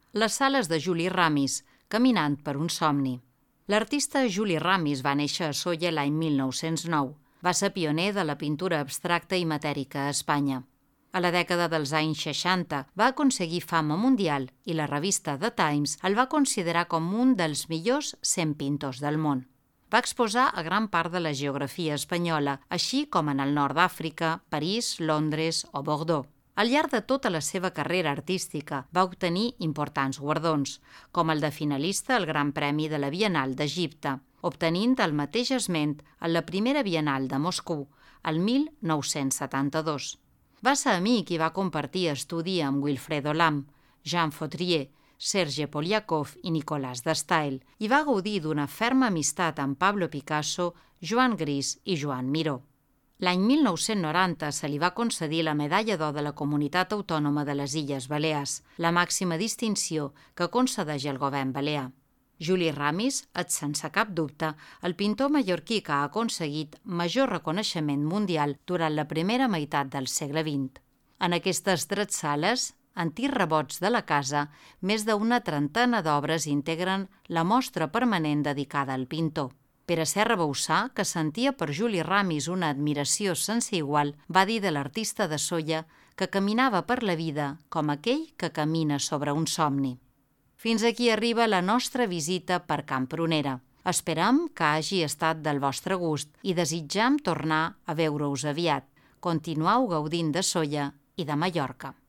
Les sales de Juli Ramis, caminant per un somni. L'artista Juli Ramis va néixer a Sóller l'any 1909. Va ser pioner de la pintura abstracta i matèrica a Espanya. A la dècada dels anys 60 va aconseguir fama mundial i la revista The Times el va considerar com un dels millors 100 pintors del món. Va exposar a gran part de la geografia espanyola, així com en el nord d'Àfrica, París, Londres o Bordeaux. Al llarg de tota la seva carrera artística va obtenir importants guardons, com el de finalista al Gran Premi de la Biennal d'Egipte, obtenint el mateix esment en la primera Biennal de Moscou, el 1972. Va ser amic i va compartir estudi amb Wilfredo Lam, Jean Fautrier, Serge Poliakov i Nicolas Destail, i va gaudir d'una ferma amistat amb Pablo Picasso, Joan Gris i Joan Miró. L'any 1990 se li va concedir la Medalla d'Or de la Comunitat Autònoma de les Illes Balears, la màxima distinció que concedeix el govern balear. Juli Ramis és, sense cap dubte, el pintor mallorquí que ha aconseguit major reconeixement mundial durant la primera meitat del segle XX. En aquestes 3 sales, antics rebots de la casa, més d'una trentena d'obres integren la mostra permanent dedicada al pintor. Pere Serra Bauçà, que sentia per Juli Ramis una admiració sense igual, va dir de l'artista de Sóller que caminava per la vida com aquell que camina sobre un somni. Fins aquí arriba la nostra visita per Can Prunera. Esperam que hagi estat del vostre gust i desitjam tornar a veure-us aviat. Continueu gaudint de Sóller i de Mallorca.